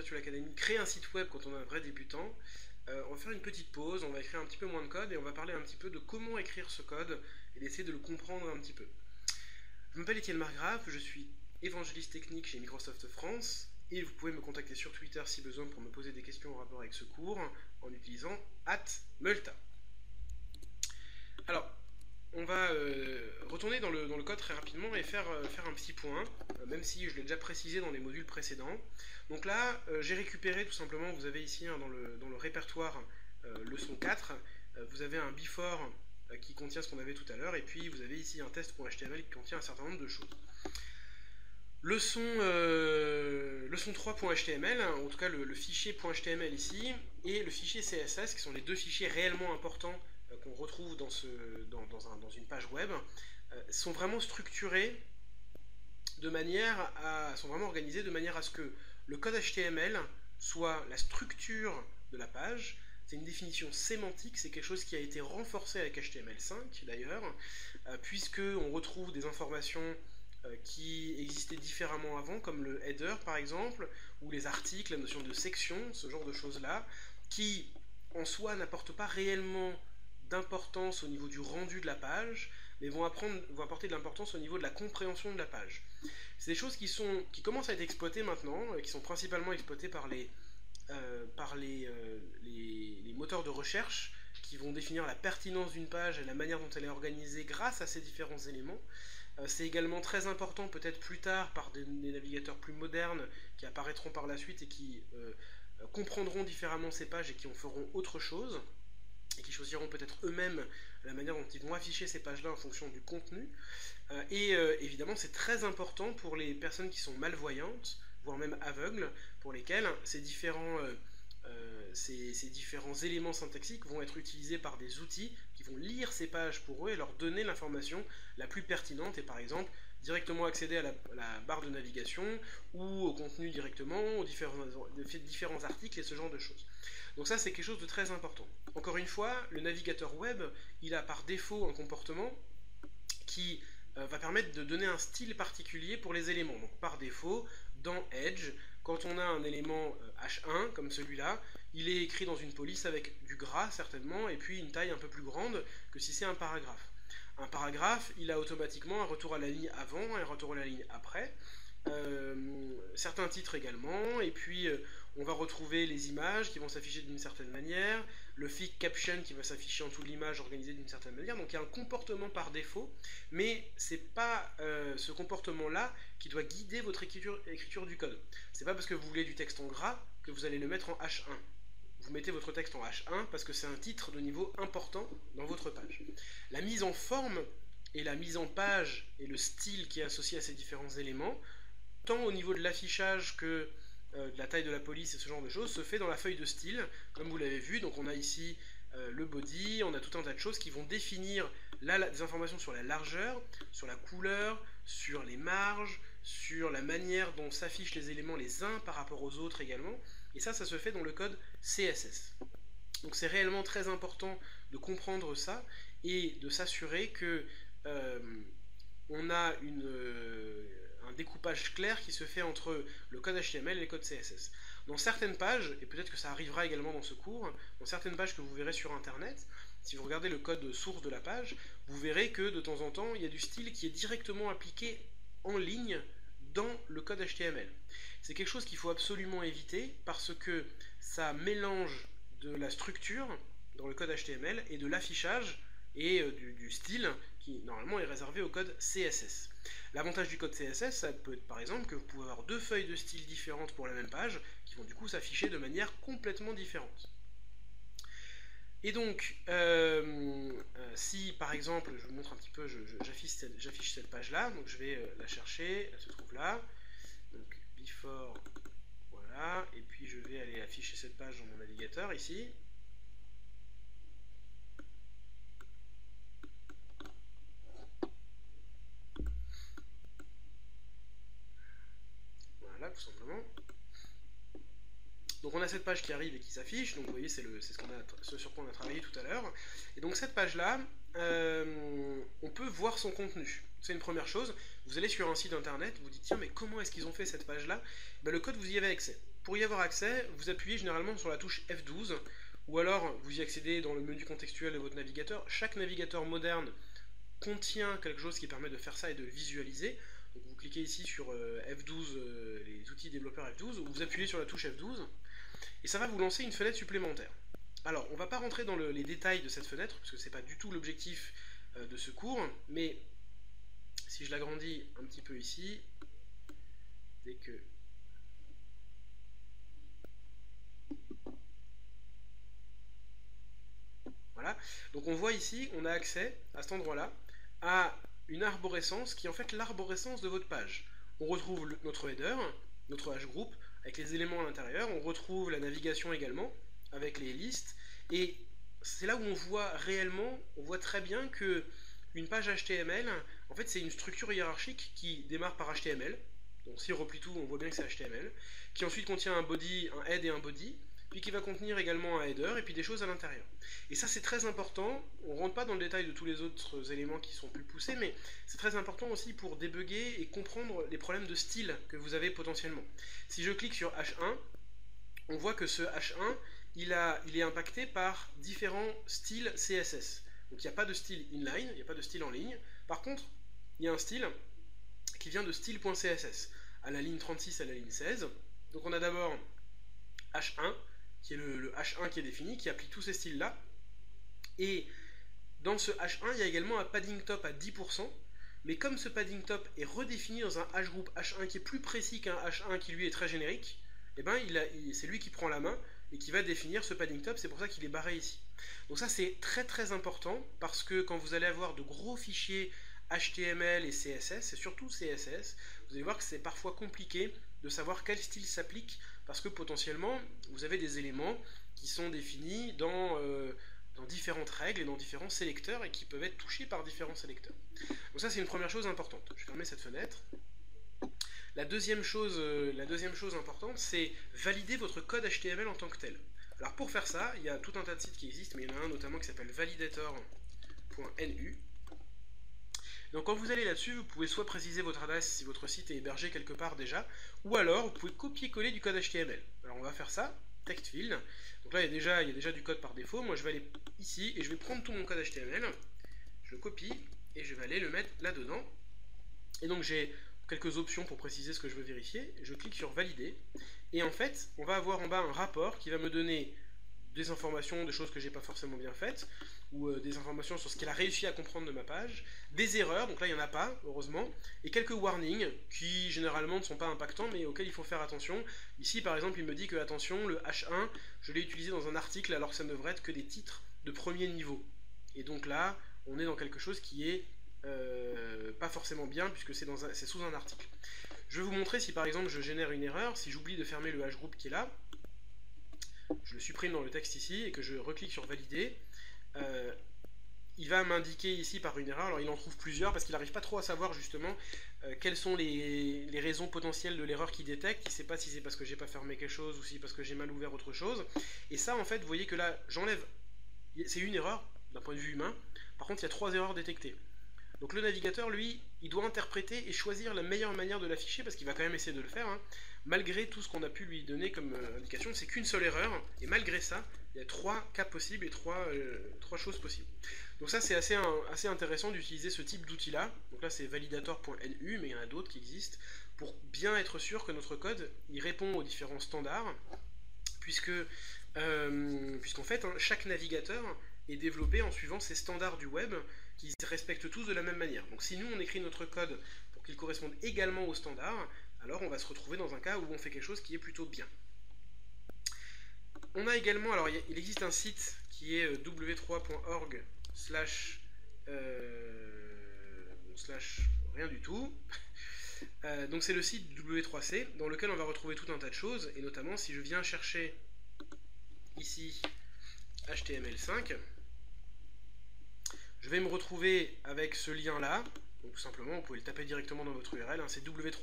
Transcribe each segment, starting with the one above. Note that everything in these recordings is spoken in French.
Virtual Academy, créer un site web quand on est un vrai débutant. On va faire une petite pause, on va écrire un petit peu moins de code et on va parler un petit peu de comment écrire ce code et d'essayer de le comprendre un petit peu. Je m'appelle Étienne Margrave, je suis évangéliste technique chez Microsoft France et vous pouvez me contacter sur Twitter si besoin pour me poser des questions en rapport avec ce cours en utilisant @multa. Alors, on va retourner dans le code très rapidement et faire un petit point, même si je l'ai déjà précisé dans les modules précédents. Donc là, j'ai récupéré tout simplement, vous avez ici dans le répertoire leçon 4, vous avez un before qui contient ce qu'on avait tout à l'heure, et puis vous avez ici un test.html qui contient un certain nombre de choses. Leçon 3.html, en tout cas le fichier .html ici, et le fichier CSS, qui sont les deux fichiers réellement importants qu'on retrouve dans une page web, sont vraiment structurés de manière sont vraiment organisés de manière à ce que le code HTML soit la structure de la page. C'est une définition sémantique, c'est quelque chose qui a été renforcé avec HTML5 d'ailleurs, puisqu'on retrouve des informations qui existaient différemment avant, comme le header par exemple, ou les articles, la notion de section, ce genre de choses-là, qui en soi n'apportent pas réellement d'importance au niveau du rendu de la page, mais vont apporter de l'importance au niveau de la compréhension de la page. C'est des choses qui commencent à être exploitées maintenant, qui sont principalement exploitées par les moteurs de recherche, qui vont définir la pertinence d'une page et la manière dont elle est organisée grâce à ces différents éléments. C'est également très important, peut-être plus tard, par des navigateurs plus modernes qui apparaîtront par la suite et qui comprendront différemment ces pages et qui en feront autre chose, et qui choisiront peut-être eux-mêmes la manière dont ils vont afficher ces pages-là en fonction du contenu. Évidemment, c'est très important pour les personnes qui sont malvoyantes, voire même aveugles, pour lesquelles ces différents éléments syntaxiques vont être utilisés par des outils qui vont lire ces pages pour eux et leur donner l'information la plus pertinente, et par exemple directement accéder à la barre de navigation ou au contenu directement, aux différents articles et ce genre de choses. Donc ça, c'est quelque chose de très important. Encore une fois, le navigateur web, il a par défaut un comportement qui va permettre de donner un style particulier pour les éléments. Donc par défaut, dans Edge, quand on a un élément H1 comme celui-là, il est écrit dans une police avec du gras certainement, et puis une taille un peu plus grande que si c'est un paragraphe. Un paragraphe, il a automatiquement un retour à la ligne avant et un retour à la ligne après. Certains titres également, et puis on va retrouver les images qui vont s'afficher d'une certaine manière, le fig caption qui va s'afficher en dessous de l'image organisé d'une certaine manière. Donc il y a un comportement par défaut, mais c'est pas ce comportement-là qui doit guider votre écriture du code. C'est pas parce que vous voulez du texte en gras que vous allez le mettre en H1. Vous mettez votre texte en H1 parce que c'est un titre de niveau important dans votre page. La mise en forme et la mise en page et le style qui est associé à ces différents éléments, tant au niveau de l'affichage que de la taille de la police et ce genre de choses, se fait dans la feuille de style, comme vous l'avez vu. Donc on a ici le body, on a tout un tas de choses qui vont définir des informations sur la largeur, sur la couleur, sur les marges, sur la manière dont s'affichent les éléments les uns par rapport aux autres également, et ça se fait dans le code CSS. Donc c'est réellement très important de comprendre ça et de s'assurer que on a un découpage clair qui se fait entre le code HTML et le code CSS. Dans certaines pages, et peut-être que ça arrivera également dans ce cours, dans certaines pages que vous verrez sur internet, si vous regardez le code source de la page, vous verrez que de temps en temps, il y a du style qui est directement appliqué en ligne dans le code HTML. C'est quelque chose qu'il faut absolument éviter parce que ça mélange de la structure dans le code HTML et de l'affichage et du style qui normalement est réservé au code CSS. L'avantage du code CSS, ça peut être par exemple que vous pouvez avoir deux feuilles de style différentes pour la même page qui vont du coup s'afficher de manière complètement différente. Et donc, si par exemple, je vous montre un petit peu, j'affiche cette page-là, donc je vais la chercher, elle se trouve là, donc before, voilà, et puis je vais aller afficher cette page dans mon navigateur ici. Voilà, tout simplement. Donc on a cette page qui arrive et qui s'affiche, donc vous voyez c'est ce sur quoi on a travaillé tout à l'heure. Et donc cette page-là, on peut voir son contenu. C'est une première chose. Vous allez sur un site internet, vous dites tiens mais comment est-ce qu'ils ont fait cette page-là? Ben, le code vous y avez accès. pour y avoir accès, vous appuyez généralement sur la touche F12, ou alors vous y accédez dans le menu contextuel de votre navigateur. Chaque navigateur moderne contient quelque chose qui permet de faire ça et de le visualiser. Donc vous cliquez ici sur F12, les outils développeurs F12, ou vous appuyez sur la touche F12, et ça va vous lancer une fenêtre supplémentaire. Alors, on ne va pas rentrer dans les détails de cette fenêtre, parce que ce n'est pas du tout l'objectif de ce cours, mais si je l'agrandis un petit peu ici, dès que... Voilà, donc on voit ici, on a accès à cet endroit-là à une arborescence qui est en fait l'arborescence de votre page. On retrouve notre header, notre hgroup, avec les éléments à l'intérieur, on retrouve la navigation également, avec les listes, et c'est là où on voit réellement, on voit très bien que une page HTML, en fait c'est une structure hiérarchique qui démarre par HTML, donc si on replie tout, on voit bien que c'est HTML, qui ensuite contient un body, un head et un body, puis qui va contenir également un header, et puis des choses à l'intérieur. Et ça c'est très important, on ne rentre pas dans le détail de tous les autres éléments qui sont plus poussés, mais c'est très important aussi pour débugger et comprendre les problèmes de style que vous avez potentiellement. Si je clique sur H1, on voit que ce H1, il est impacté par différents styles CSS. Donc il n'y a pas de style inline, il n'y a pas de style en ligne. Par contre, il y a un style qui vient de style.css, à la ligne 36 à la ligne 16. Donc on a d'abord H1, qui est le H1 qui est défini, qui applique tous ces styles-là. Et dans ce H1, il y a également un padding top à 10%, mais comme ce padding top est redéfini dans un hgroup H1 qui est plus précis qu'un H1 qui lui est très générique, eh ben c'est lui qui prend la main et qui va définir ce padding top, c'est pour ça qu'il est barré ici. Donc ça c'est très très important, parce que quand vous allez avoir de gros fichiers HTML et CSS, et surtout CSS, vous allez voir que c'est parfois compliqué de savoir quel style s'applique, parce que potentiellement vous avez des éléments qui sont définis dans différentes règles et dans différents sélecteurs et qui peuvent être touchés par différents sélecteurs. Donc ça c'est une première chose importante. Je vais fermer cette fenêtre. La deuxième chose importante, c'est valider votre code HTML en tant que tel. Alors pour faire ça, il y a tout un tas de sites qui existent, mais il y en a un notamment qui s'appelle validator.nu. Donc quand vous allez là-dessus, vous pouvez soit préciser votre adresse si votre site est hébergé quelque part déjà, ou alors vous pouvez copier-coller du code HTML. Alors on va faire ça, text field. Donc là il y a déjà du code par défaut. Moi je vais aller ici et je vais prendre tout mon code HTML, je le copie et je vais aller le mettre là-dedans. Et donc j'ai quelques options pour préciser ce que je veux vérifier. Je clique sur valider et en fait on va avoir en bas un rapport qui va me donner des informations, des choses que j'ai pas forcément bien faites, ou des informations sur ce qu'il a réussi à comprendre de ma page, des erreurs, donc là il n'y en a pas, heureusement, et quelques warnings qui généralement ne sont pas impactants mais auxquels il faut faire attention. Ici par exemple il me dit que attention, le H1 je l'ai utilisé dans un article alors que ça ne devrait être que des titres de premier niveau, et donc là on est dans quelque chose qui est pas forcément bien puisque c'est sous un article. Je vais vous montrer si par exemple je génère une erreur, si j'oublie de fermer le hgroup qui est là, je le supprime dans le texte ici et que je reclique sur valider, il va m'indiquer ici par une erreur. Alors il en trouve plusieurs parce qu'il n'arrive pas trop à savoir justement quelles sont les raisons potentielles de l'erreur qu'il détecte. Il ne sait pas si c'est parce que j'ai pas fermé quelque chose ou si parce que j'ai mal ouvert autre chose. Et ça en fait vous voyez que là j'enlève, c'est une erreur d'un point de vue humain, par contre il y a 3 erreurs détectées. Donc le navigateur, lui, il doit interpréter et choisir la meilleure manière de l'afficher, parce qu'il va quand même essayer de le faire, hein. Malgré tout ce qu'on a pu lui donner comme indication, c'est qu'une seule erreur, et malgré ça, il y a 3 cas possibles et 3 choses possibles. Donc ça c'est assez intéressant d'utiliser ce type d'outil-là. Donc là c'est validator.nu, mais il y en a d'autres qui existent, pour bien être sûr que notre code, il répond aux différents standards, puisqu'en fait, hein, chaque navigateur est développé en suivant ces standards du web, qui se respectent tous de la même manière. Donc si nous on écrit notre code pour qu'il corresponde également aux standards, alors on va se retrouver dans un cas où on fait quelque chose qui est plutôt bien. On a également, alors il existe un site qui est w3.org slash rien du tout. Donc c'est le site W3C dans lequel on va retrouver tout un tas de choses, et notamment si je viens chercher ici HTML5, je vais me retrouver avec ce lien là. Donc tout simplement vous pouvez le taper directement dans votre URL, hein, c'est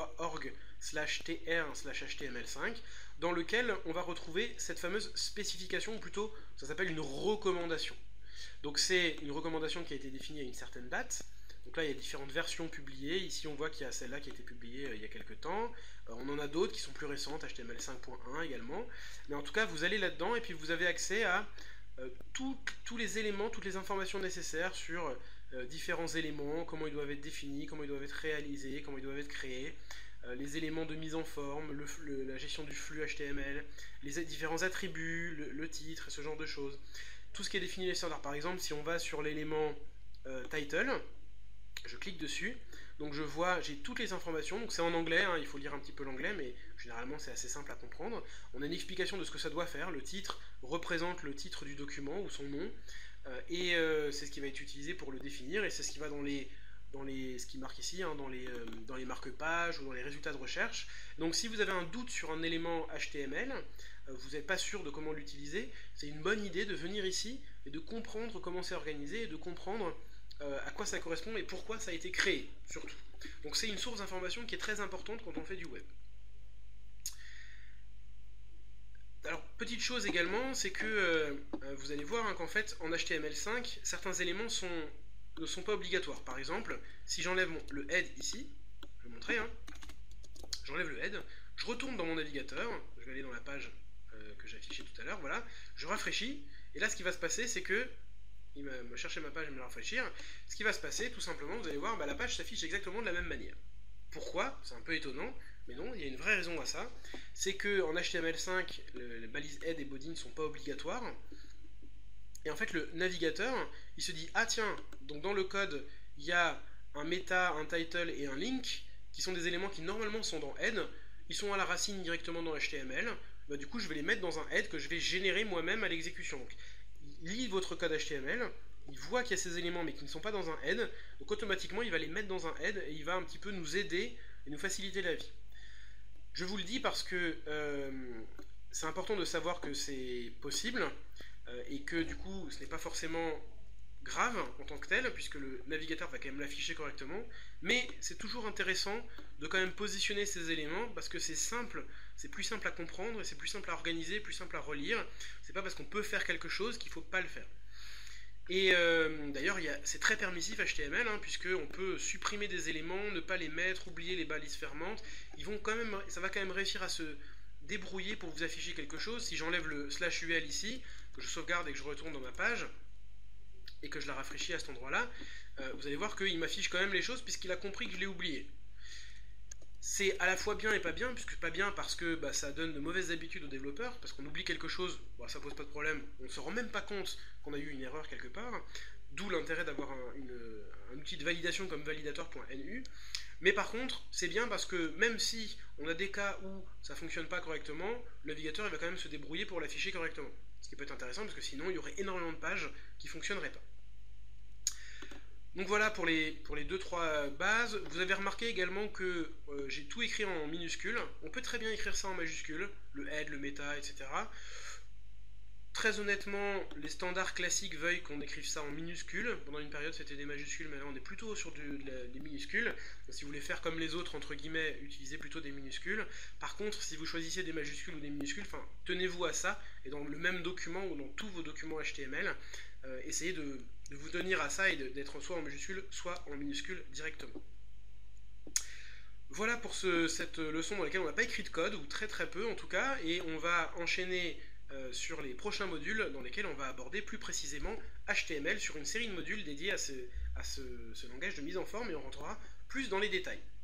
w3org/tr/html5, dans lequel on va retrouver cette fameuse spécification, ou plutôt ça s'appelle une recommandation. Donc c'est une recommandation qui a été définie à une certaine date. Donc là, il y a différentes versions publiées. Ici, on voit qu'il y a celle-là qui a été publiée il y a quelques temps. On en a d'autres qui sont plus récentes, HTML 5.1 également. Mais en tout cas, vous allez là-dedans et puis vous avez accès à tous les éléments, toutes les informations nécessaires sur différents éléments, comment ils doivent être définis, comment ils doivent être réalisés, comment ils doivent être créés, les éléments de mise en forme, la gestion du flux HTML, les différents attributs, le titre, ce genre de choses. Tout ce qui est défini les standards. Par exemple, si on va sur l'élément title, je clique dessus, donc je vois, j'ai toutes les informations, donc c'est en anglais, hein, il faut lire un petit peu l'anglais, mais généralement c'est assez simple à comprendre. On a une explication de ce que ça doit faire, le titre représente le titre du document ou son nom, et c'est ce qui va être utilisé pour le définir, et c'est ce qui va ce qui marque ici, hein, dans les marque-pages ou dans les résultats de recherche. Donc si vous avez un doute sur un élément HTML, vous n'êtes pas sûr de comment l'utiliser, c'est une bonne idée de venir ici et de comprendre comment c'est organisé et de comprendre à quoi ça correspond et pourquoi ça a été créé, surtout. Donc c'est une source d'information qui est très importante quand on fait du web. Alors, petite chose également, c'est que vous allez voir hein, qu'en fait, en HTML5, certains éléments ne sont pas obligatoires. Par exemple, si j'enlève le head ici, je vais vous montrer, hein, j'enlève le head, je retourne dans mon navigateur, je vais aller dans la page que j'ai affichée tout à l'heure, voilà, je rafraîchis, et là ce qui va se passer, c'est que il va me chercher ma page et me la rafraîchir. Ce qui va se passer, tout simplement, vous allez voir, la page s'affiche exactement de la même manière. Pourquoi? C'est un peu étonnant, mais non, il y a une vraie raison à ça. C'est qu'en HTML5, les balises head et body ne sont pas obligatoires. Et en fait, le navigateur, il se dit, ah tiens, donc dans le code, il y a un meta, un title et un link, qui sont des éléments qui normalement sont dans head, ils sont à la racine directement dans HTML, du coup je vais les mettre dans un head que je vais générer moi-même à l'exécution. Donc, il lit votre code HTML, il voit qu'il y a ces éléments mais qui ne sont pas dans un head, donc automatiquement il va les mettre dans un head et il va un petit peu nous aider et nous faciliter la vie. Je vous le dis parce que c'est important de savoir que c'est possible et que du coup ce n'est pas forcément grave en tant que tel puisque le navigateur va quand même l'afficher correctement, mais c'est toujours intéressant de quand même positionner ces éléments parce que c'est simple, c'est plus simple à comprendre et c'est plus simple à organiser, plus simple à relire. C'est pas parce qu'on peut faire quelque chose qu'il faut pas le faire. Et d'ailleurs, c'est très permissif HTML, hein, puisqu'on peut supprimer des éléments, ne pas les mettre, oublier les balises fermantes. Ça va quand même réussir à se débrouiller pour vous afficher quelque chose. Si j'enlève le /ul ici, que je sauvegarde et que je retourne dans ma page, et que je la rafraîchis à cet endroit-là, vous allez voir qu'il m'affiche quand même les choses, puisqu'il a compris que je l'ai oublié. C'est à la fois bien et pas bien, puisque pas bien parce que ça donne de mauvaises habitudes aux développeurs, parce qu'on oublie quelque chose, ça pose pas de problème, on ne se rend même pas compte qu'on a eu une erreur quelque part, d'où l'intérêt d'avoir un outil de validation comme validator.nu. Mais par contre, c'est bien parce que même si on a des cas où ça fonctionne pas correctement, le navigateur il va quand même se débrouiller pour l'afficher correctement. Ce qui peut être intéressant parce que sinon il y aurait énormément de pages qui fonctionneraient pas. Donc voilà pour les 2-3 bases. Vous avez remarqué également que j'ai tout écrit en minuscules. On peut très bien écrire ça en majuscules, le head, le meta, etc. Très honnêtement, les standards classiques veuillent qu'on écrive ça en minuscules. Pendant une période c'était des majuscules, mais là on est plutôt sur des minuscules. Donc, si vous voulez faire comme les autres, entre guillemets, utilisez plutôt des minuscules. Par contre, si vous choisissez des majuscules ou des minuscules, tenez-vous à ça, et dans le même document ou dans tous vos documents HTML, essayez de vous tenir à ça et d'être soit en majuscule, soit en minuscule directement. Voilà pour cette leçon dans laquelle on n'a pas écrit de code, ou très très peu en tout cas, et on va enchaîner sur les prochains modules dans lesquels on va aborder plus précisément HTML sur une série de modules dédiés à ce langage de mise en forme, et on rentrera plus dans les détails.